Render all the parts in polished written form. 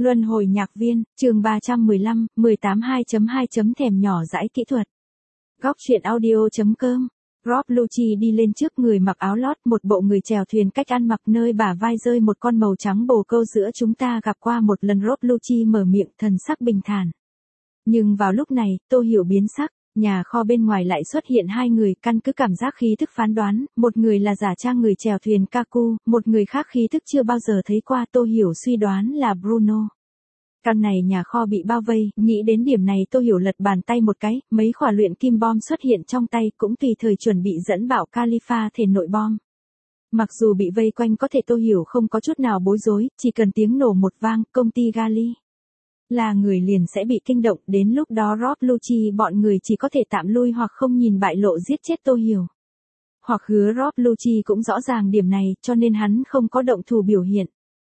Luân hồi nhạc viên, chương 315, 18 2.2. Thèm nhỏ dãi kỹ thuật. Góc truyện audio.com. Rob Lucci đi lên trước, người mặc áo lót, một bộ người chèo thuyền, cách ăn mặc nơi bả vai rơi một con màu trắng bồ câu. Giữa chúng ta gặp qua một lần. Rob Lucci mở miệng, thần sắc bình thản. Nhưng vào lúc này, Tô Hiểu biến sắc. Nhà kho bên ngoài lại xuất hiện hai người, căn cứ cảm giác khí thức phán đoán, một người là giả trang người chèo thuyền Kaku, một người khác khí thức chưa bao giờ thấy qua. Tô Hiểu suy đoán là Bruno. Căn này nhà kho bị bao vây, nghĩ đến điểm này Tô Hiểu lật bàn tay một cái, mấy quả luyện kim bom xuất hiện trong tay, cũng tùy thời chuẩn bị dẫn bạo Khalifa thể nội bom. Mặc dù bị vây quanh có thể Tô Hiểu không có chút nào bối rối, chỉ cần tiếng nổ một vang, công ty Gali là người liền sẽ bị kinh động, đến lúc đó Rob Lucci bọn người chỉ có thể tạm lui hoặc không nhìn bại lộ giết chết Tô Hiểu. Hoặc hứa Rob Lucci cũng rõ ràng điểm này, cho nên hắn không có động thủ biểu hiện.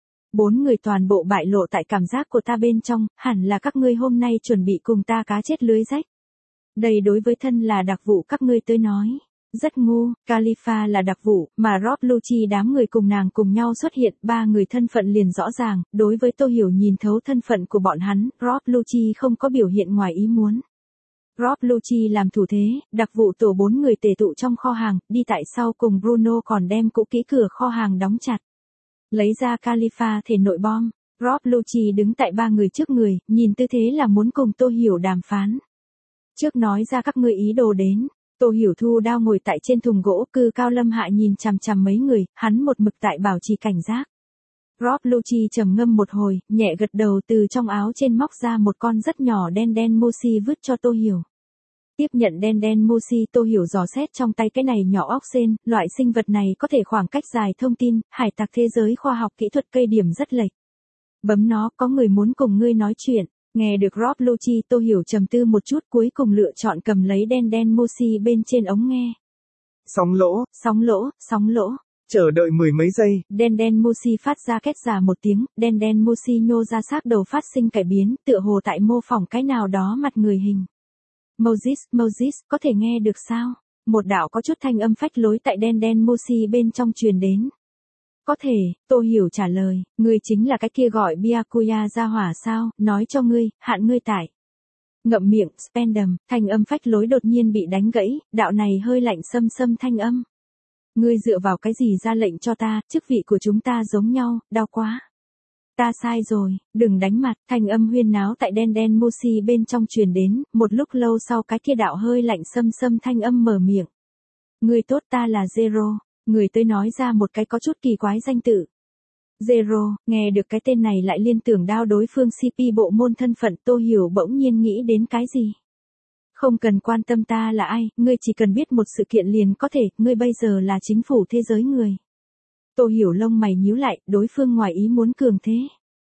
4 người toàn bộ bại lộ tại cảm giác của ta bên trong, hẳn là các ngươi hôm nay chuẩn bị cùng ta cá chết lưới rách. Đây đối với thân là đặc vụ các ngươi tới nói. Rất ngu, Khalifa là đặc vụ, mà Rob Lucci đám người cùng nàng cùng nhau xuất hiện, ba người thân phận liền rõ ràng, đối với Tô Hiểu nhìn thấu thân phận của bọn hắn, Rob Lucci không có biểu hiện ngoài ý muốn. Rob Lucci làm thủ thế, đặc vụ tổ 4 người tề tụ trong kho hàng, đi tại sau cùng Bruno còn đem cũ kỹ cửa kho hàng đóng chặt. Lấy ra Khalifa thể nội bom, Rob Lucci đứng tại ba người trước người, nhìn tư thế là muốn cùng Tô Hiểu đàm phán. Trước nói ra các ngươi ý đồ đến. Tô Hiểu thu đao ngồi tại trên thùng gỗ, Cư Cao Lâm Hạ nhìn chằm chằm mấy người, hắn một mực tại bảo trì cảnh giác. Rob Lucci trầm ngâm một hồi, nhẹ gật đầu, từ trong áo trên móc ra một con rất nhỏ đen đen Moshi vứt cho Tô Hiểu. Tiếp nhận đen đen Moshi, Tô Hiểu dò xét trong tay cái này nhỏ óc sên, loại sinh vật này có thể khoảng cách dài thông tin, hải tặc thế giới khoa học kỹ thuật, cây điểm rất lệch. Bấm nó, có người muốn cùng ngươi nói chuyện. Nghe được Rob Lucci, Tô Hiểu trầm tư một chút, cuối cùng lựa chọn cầm lấy đen đen Moshi bên trên ống nghe. Sóng lỗ, sóng lỗ, sóng lỗ. Chờ đợi mười mấy giây. Đen đen Moshi phát ra két già một tiếng, đen đen Moshi nhô ra xác đầu phát sinh cải biến, tựa hồ tại mô phỏng cái nào đó mặt người hình. Moses, có thể nghe được sao? Một đạo có chút thanh âm phách lối tại đen đen Moshi bên trong truyền đến. Có thể, Tô Hiểu trả lời, ngươi chính là cái kia gọi Byakuya ra hỏa sao, nói cho ngươi, hạn ngươi tại. Ngậm miệng, Spandam, thanh âm phách lối đột nhiên bị đánh gãy, đạo này hơi lạnh xâm xâm thanh âm. Ngươi dựa vào cái gì ra lệnh cho ta, chức vị của chúng ta giống nhau, đau quá. Ta sai rồi, đừng đánh mặt, thanh âm huyên náo tại đen đen Moshi bên trong truyền đến, một lúc lâu sau cái kia đạo hơi lạnh xâm xâm thanh âm mở miệng. Ngươi tốt, ta là Zero. Người tới nói ra một cái có chút kỳ quái danh tự. Zero, nghe được cái tên này lại liên tưởng đao đối phương CP bộ môn thân phận. Tô Hiểu bỗng nhiên nghĩ đến cái gì. Không cần quan tâm ta là ai, ngươi chỉ cần biết một sự kiện liền có thể, ngươi bây giờ là chính phủ thế giới người. Tô Hiểu lông mày nhíu lại, đối phương ngoài ý muốn cường thế.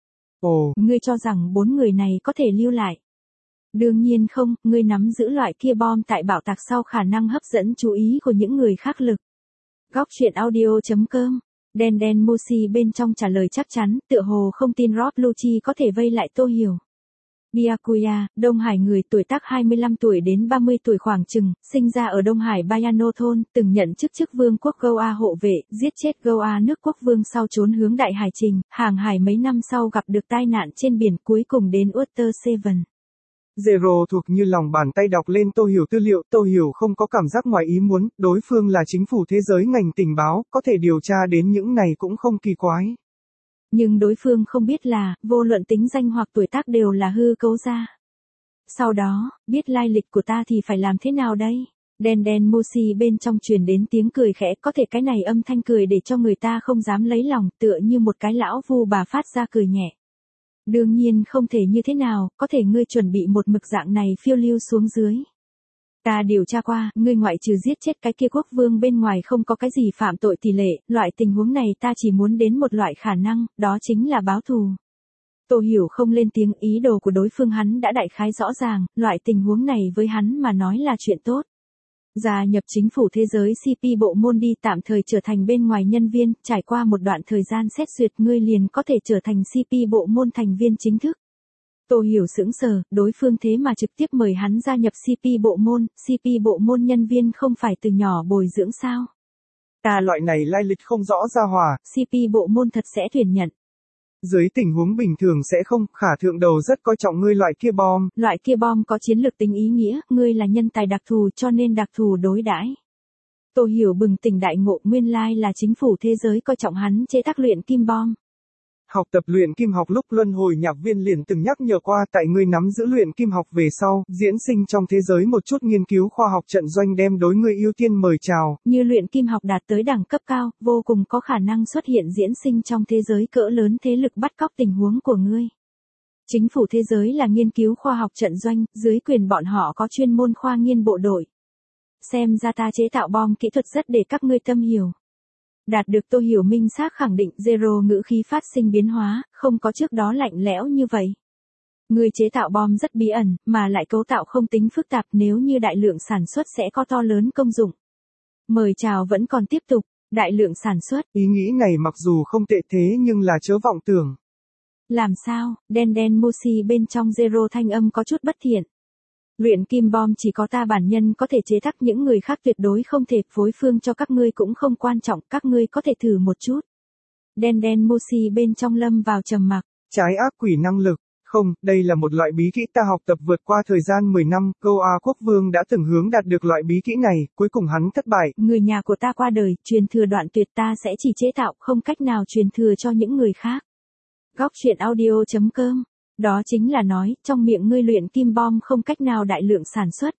Ồ, ngươi cho rằng 4 người này có thể lưu lại. Đương nhiên không, ngươi nắm giữ loại kia bom tại bảo tạc sau khả năng hấp dẫn chú ý của những người khác lực. Góc truyện audio.com. Đen đen Moshi bên trong trả lời chắc chắn, tựa hồ không tin Rob Lucci có thể vây lại Tô Hiểu. Byakuya, Đông Hải người, tuổi tác 25 tuổi đến 30 tuổi khoảng chừng, sinh ra ở Đông Hải Bayano thôn, từng nhận chức vương quốc Goa hộ vệ, giết chết Goa nước quốc vương sau trốn hướng đại hải trình, hàng hải mấy năm sau gặp được tai nạn trên biển, cuối cùng đến Water Seven. Zero thuộc như lòng bàn tay đọc lên Tô Hiểu tư liệu, Tô Hiểu không có cảm giác ngoài ý muốn, đối phương là chính phủ thế giới ngành tình báo, có thể điều tra đến những này cũng không kỳ quái. Nhưng đối phương không biết là, vô luận tính danh hoặc tuổi tác đều là hư cấu ra. Sau đó, biết lai lịch của ta thì phải làm thế nào đây? Đen đen Moshi bên trong truyền đến tiếng cười khẽ, có thể cái này âm thanh cười để cho người ta không dám lấy lòng, tựa như một cái lão vu bà phát ra cười nhẹ. Đương nhiên không thể như thế nào, có thể ngươi chuẩn bị một mực dạng này phiêu lưu xuống dưới. Ta điều tra qua, ngươi ngoại trừ giết chết cái kia quốc vương bên ngoài không có cái gì phạm tội tỷ lệ, loại tình huống này ta chỉ muốn đến một loại khả năng, đó chính là báo thù. Tô Hiểu không lên tiếng, ý đồ của đối phương hắn đã đại khái rõ ràng, loại tình huống này với hắn mà nói là chuyện tốt. Gia nhập chính phủ thế giới CP bộ môn đi, tạm thời trở thành bên ngoài nhân viên, trải qua một đoạn thời gian xét duyệt ngươi liền có thể trở thành CP bộ môn thành viên chính thức. Tô Hiểu sững sờ, đối phương thế mà trực tiếp mời hắn gia nhập CP bộ môn nhân viên không phải từ nhỏ bồi dưỡng sao? Ta loại này lai lịch không rõ ra hòa. CP bộ môn thật sẽ tuyển nhận. Dưới tình huống bình thường sẽ không, Khả Thượng Đầu rất coi trọng ngươi loại kia bom. Loại kia bom có chiến lược tính ý nghĩa, ngươi là nhân tài đặc thù cho nên đặc thù đối đãi. Tô Hiểu bừng tỉnh đại ngộ, nguyên lai là chính phủ thế giới coi trọng hắn chế tác luyện kim bom. Học tập luyện kim học lúc luân hồi nhạc viên liền từng nhắc nhở qua, tại ngươi nắm giữ luyện kim học về sau, diễn sinh trong thế giới một chút nghiên cứu khoa học trận doanh đem đối ngươi ưu tiên mời chào. Như luyện kim học đạt tới đẳng cấp cao, vô cùng có khả năng xuất hiện diễn sinh trong thế giới cỡ lớn thế lực bắt cóc tình huống của ngươi. Chính phủ thế giới là nghiên cứu khoa học trận doanh, dưới quyền bọn họ có chuyên môn khoa nghiên bộ đội. Xem ra ta chế tạo bom kỹ thuật rất để các ngươi tâm hiểu. Đạt được Tô Hiểu minh xác khẳng định, Zero ngữ khí phát sinh biến hóa, không có trước đó lạnh lẽo như vậy. Người chế tạo bom rất bí ẩn, mà lại cấu tạo không tính phức tạp, nếu như đại lượng sản xuất sẽ có to lớn công dụng. Mời chào vẫn còn tiếp tục, đại lượng sản xuất. Ý nghĩ này mặc dù không tệ thế nhưng là chớ vọng tưởng. Làm sao? Đen Moshi bên trong Zero thanh âm có chút bất thiện. Luyện kim bom chỉ có ta bản nhân có thể chế tác, những người khác tuyệt đối không thể, phối phương cho các ngươi cũng không quan trọng, các ngươi có thể thử một chút. Đen Moshi bên trong lâm vào trầm mặc. Trái ác quỷ năng lực. Không, đây là một loại bí kỹ ta học tập vượt qua thời gian 10 năm, Câu A Quốc Vương đã từng hướng đạt được loại bí kỹ này, cuối cùng hắn thất bại. Người nhà của ta qua đời, truyền thừa đoạn tuyệt ta sẽ chỉ chế tạo, không cách nào truyền thừa cho những người khác. Góc truyện audio.com. Đó chính là nói, trong miệng ngươi luyện kim bom không cách nào đại lượng sản xuất.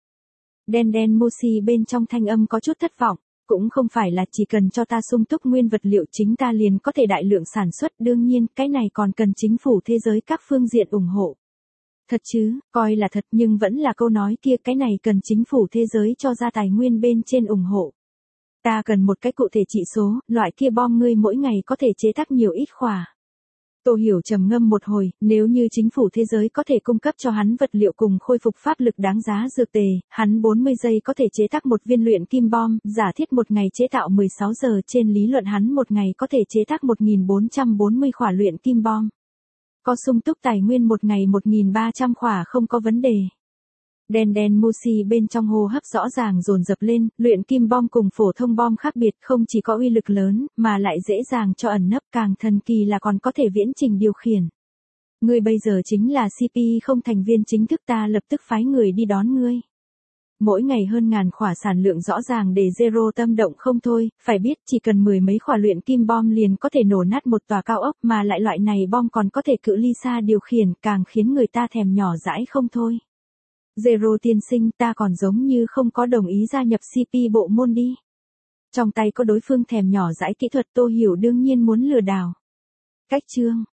Đen Moshi bên trong thanh âm có chút thất vọng, cũng không phải là chỉ cần cho ta sung túc nguyên vật liệu chính ta liền có thể đại lượng sản xuất, đương nhiên, cái này còn cần chính phủ thế giới các phương diện ủng hộ. Thật chứ, coi là thật nhưng vẫn là câu nói kia, cái này cần chính phủ thế giới cho ra tài nguyên bên trên ủng hộ. Ta cần một cái cụ thể chỉ số, loại kia bom ngươi mỗi ngày có thể chế tác nhiều ít khỏa. Tô Hiểu trầm ngâm một hồi, nếu như chính phủ thế giới có thể cung cấp cho hắn vật liệu cùng khôi phục pháp lực đáng giá dược tề, hắn 40 giây có thể chế tác một viên luyện kim bom, giả thiết một ngày chế tạo 16 giờ, trên lý luận hắn một ngày có thể chế tác 1440 khỏa luyện kim bom. Có sung túc tài nguyên một ngày 1300 khỏa không có vấn đề. Đen Moshi bên trong hô hấp rõ ràng dồn dập lên, luyện kim bom cùng phổ thông bom khác biệt, không chỉ có uy lực lớn, mà lại dễ dàng cho ẩn nấp, càng thần kỳ là còn có thể viễn trình điều khiển. Ngươi bây giờ chính là CP không thành viên chính thức, ta lập tức phái người đi đón ngươi. Mỗi ngày hơn ngàn khỏa sản lượng rõ ràng để Zero tâm động không thôi, phải biết chỉ cần 10 mấy khỏa luyện kim bom liền có thể nổ nát một tòa cao ốc, mà lại loại này bom còn có thể cự ly xa điều khiển, càng khiến người ta thèm nhỏ dãi không thôi. Zero tiên sinh, ta còn giống như không có đồng ý gia nhập CP bộ môn đi. Trong tay có đối phương thèm nhỏ dãi kỹ thuật, Tô Hiểu đương nhiên muốn lừa đảo. Cách chương